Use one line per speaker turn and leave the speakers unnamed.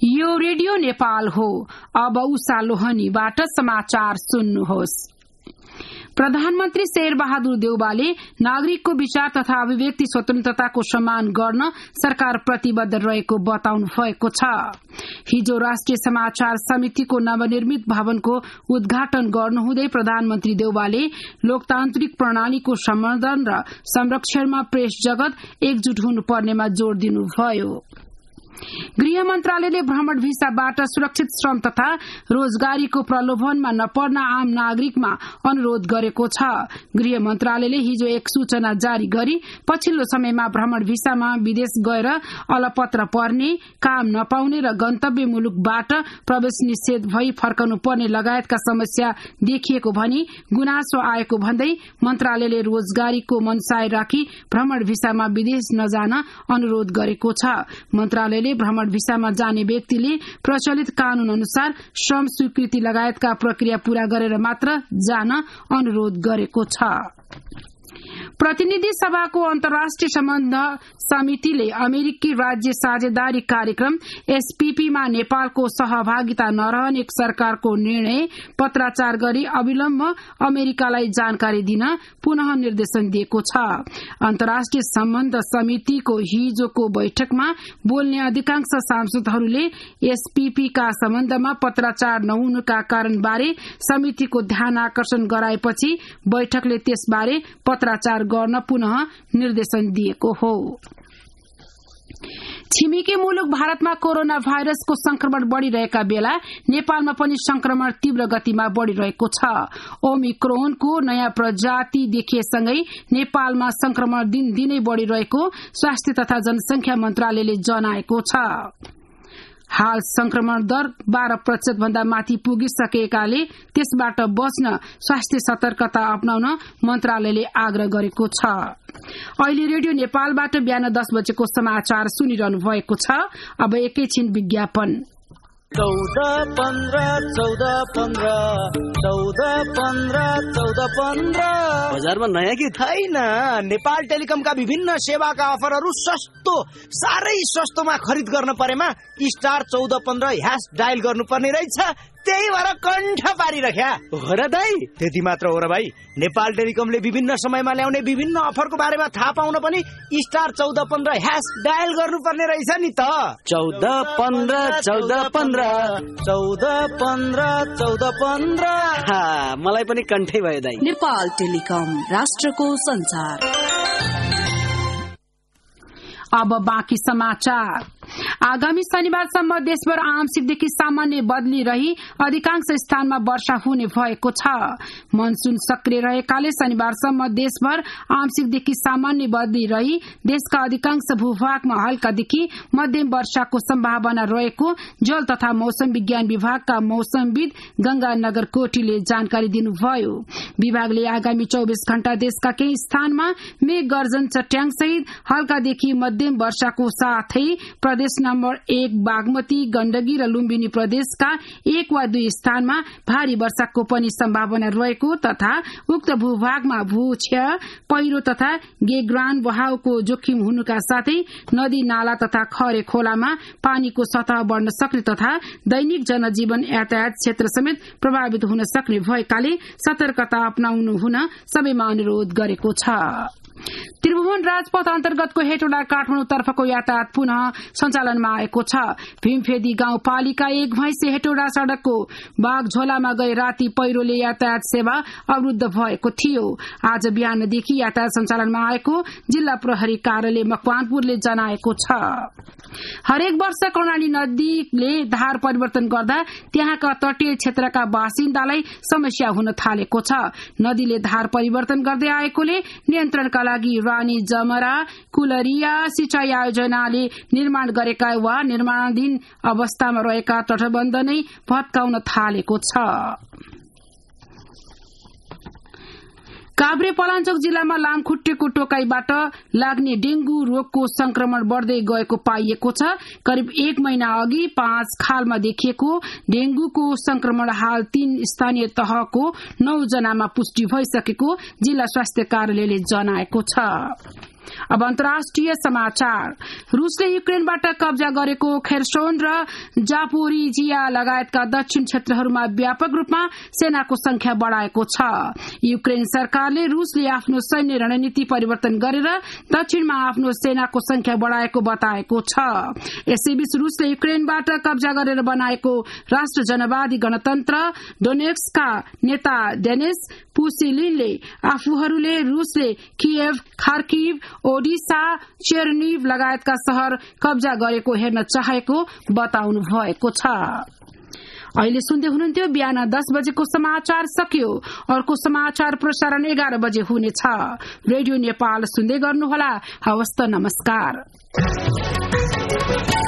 यो रेडियो नेपाल हो। अब उषा लोहनीबाट समाचार सुन्नुहोस्। प्रधानमन्त्री शेरबहादुर देउवाले नागरिकको विचार तथा अभिव्यक्ति स्वतन्त्रताको सम्मान गर्न सरकार प्रतिबद्ध रहेको बताउनु भएको छ। हिजो राष्ट्रिय समाचार समितिको नवनिर्मित भवनको उद्घाटन गर्नुहुँदै प्रधानमन्त्री देउवाले लोकतान्त्रिक प्रणालीको सम्वर्धन र संरक्षणमा प्रेस जगत एकजुट हुनुपर्नेमा जोड़ दिनुभयो। गृह मन्त्रालयले भ्रमण भिसाबाट सुरक्षित श्रम तथा रोजगारीको प्रलोभनमा नपर्न आम नागरिकमा अनुरोध गरेको छ। गृह मन्त्रालयले हिजो एक सूचना जारी गरी पछिल्लो समयमा भ्रमण भिसामा विदेश गएर अलपत्र पर्ने, काम नपाउने र गन्तव्य मुलुकबाट प्रवेश निषेध भई फर्कनु पर्ने लगायतका समस्या देखिएको भनी गुनासो आएको भन्दै मन्त्रालयले रोजगारीको मनसाय राखी भ्रमण भिसामा विदेश नजान अनुरोध गरेको छ। मन्त्रालयले भ्रमण भिसामा जाने व्यक्तिले प्रचलित कानून अनुसार श्रम स्वीकृति लगायतका प्रक्रिया पूरा गरेर मात्र जान अनुरोध गरेको छ। प्रतिनिधि सभाको अन्तर्राष्ट्रिय सम्बन्ध समितिले अमेरिकी राज्य साझेदारी कार्यक्रम एसपीपीमा नेपालको सहभागिता नरहने सरकारको निर्णय पत्राचार गरी अविलम्ब अमेरिकालाई जानकारी दिन पुनः निर्देशन दिएको छ। अन्तर्राष्ट्रिय सम्बन्ध समितिको हिजोको बैठकमा बोल्ने अधिकांश सांसदहरूले एसपीपीका सम्बन्धमा पत्राचार नहुनुका कारणबारे समितिको ध्यान आकर्षण गराएपछि बैठकले त्यसबारे पत्राचार गर्न पुनः निर्देशन दिएको हो। छिमेकी मुलुक भारतमा कोरोना भाइरसको संक्रमण बढ़िरहेका बेला नेपालमा पनि संक्रमण तीव्र गतिमा बढ़िरहेको छ। ओमिक्रोनको नयाँ प्रजाति देखिएसँगै नेपालमा संक्रमण दिनदिनै बढ़िरहेको स्वास्थ्य तथा जनसंख्या मन्त्रालयले जनाएको छ। हाल संक्रमण दर 12% भन्दा माथि पुगिसकेकाले त्यसबाट बच्न स्वास्थ्य सतर्कता अपनाउन मन्त्रालयले आग्रह गरेको छ। अहिले रेडियो नेपालबाट बिहान 10 बजेको समाचार सुनिरहनु भएको छ। अब एकैछिन विज्ञापन।
14-15 बजारमा नयाँ कि छैन? नेपाल टेलिकमका विभिन्न सेवाका अफरहरू सस्तो, साह्रै सस्तोमा खरिद गर्न परेमा *1415# डायल गर्नुपर्ने रहेछ। त्यही भएर कण्ठ पारिरख्या हो र दाइ। त्यति मात्र हो र भाइ, नेपाल टेलिकमले विभिन्न समयमा ल्याउने विभिन्न अफरको बारेमा थाहा पाउन पनि *1415# डायल गर्नुपर्ने रहेछ नि त। 14-15 मलाई पनि कण्ठै भयो दाइ।
नेपाल टेलिकम, राष्ट्रको संचार।
अब बाँकी समाचार। आगामी शनिबारसम्म देशभर आंशिकदेखि सामान्य बदली रही अधिकांश स्थानमा वर्षा हुने भएको छ। मनसून सक्रिय रहेकाले शनिबारसम्म देशभर आंशिकदेखि सामान्य बदली रही देशका अधिकांश भूभागमा हल्कादेखि मध्यम वर्षाको सम्भावना रहेको जल तथा मौसम विज्ञान विभागका मौसमविद गंगानगर कोटीले जानकारी दिनुभयो। विभागले आगामी 24 घण्टा देशका केही स्थानमा मेघ गर्जन चट्याङ सहित हल्कादेखि मध्यम वर्षाको साथै प्रदेश नम्बर 1 बागमती, गण्डकी र लुम्बिनी प्रदेशका 1 वा 2 स्थानमा भारी वर्षाको पनि सम्भावना रहेको तथा उक्त भूभागमा भूक्षय, पहिरो तथा गेग्रान बहावको जोखिम हुनुका साथै नदी नाला तथा खरे खोलामा पानीको सतह बढ्न सक्ने तथा दैनिक जनजीवन यातायात क्षेत्र समेत प्रभावित हुन सक्ने भएकाले सतर्कता अपनाउनु हुन सबैमा अनुरोध गरेको छ। त्रिभुवन राजपथ अन्तर्गतको हेटौडा काठमाडौँ तर्फको यातायात पुनः सञ्चालनमा आएको छ। भीमफेदी गाउँपालिका 1 भैंसे हेटौडा सड़कको बागझोलामा गए राति पहिरोले यातायात सेवा अवरुद्ध भएको थियो। आज बिहानदेखि यातायात सञ्चालनमा आएको जिल्ला प्रहरी कार्यालय मकवानपुरले जनाएको छ। हरेक वर्ष कर्णाली नदीले धार परिवर्तन गर्दा त्यहाँका तटीय क्षेत्रका बासिन्दालाई समस्या हुन थालेको छ। नदीले धार परिवर्तन गर्दै आएकोले नियन्त्रणका लागि रानी जमरा कुलरिया सिंचाई आयोजनाले निर्माण गरेका वा निर्माणाधीन अवस्थामा रहेका तटबन्ध नै भत्काउन थालेको छ। काभ्रे पलाञ्चोक जिल्लामा लामखुट्टेको टोकाईबाट लाग्ने डेंगू रोगको संक्रमण बढ़दै गएको पाइएको छ। करिब 1 महिना अघि 5 खालमा देखिएको डेंगूको संक्रमण हाल 3 स्थानीय तहको 9 जनामा पुष्टि भइसकेको जिल्ला स्वास्थ्य कार्यालयले जनाएको छ। अब अन्तर्राष्ट्रिय समाचार। रुसले युक्रेनबाट कब्जा गरेको खेर्सोन र जापोरिजिया लगायतका दक्षिण क्षेत्रहरूमा व्यापक रूपमा सेनाको संख्या बढ़ाएको छ। युक्रेन सरकारले रुसले आफ्नो सैन्य रणनीति परिवर्तन गरेर दक्षिणमा आफ्नो सेनाको संख्या बढ़ाएको बताएको छ। यसैबीच रुसले युक्रेनबाट कब्जा गरेर बनाएको राष्ट्र जनवादी गणतन्त्र डोनेट्स्कका नेता डेनिस पुसिलिनले आफूहरूले रुसले किएभ, खार्किभ, ओडिसा, चेर्निभ लगायतका शहर कब्जा गरेको हेर्न चाहेको बताउनु भएको छ। अहिले सुन्दै हुनुहुन्थ्यो बिहान 10 बजेको समाचार सकियो। अर्को समाचार प्रसारण 11 बजे हुनेछ। रेडियो नेपाल सुन्दै गर्नुहोला। हवस् त, नमस्कार।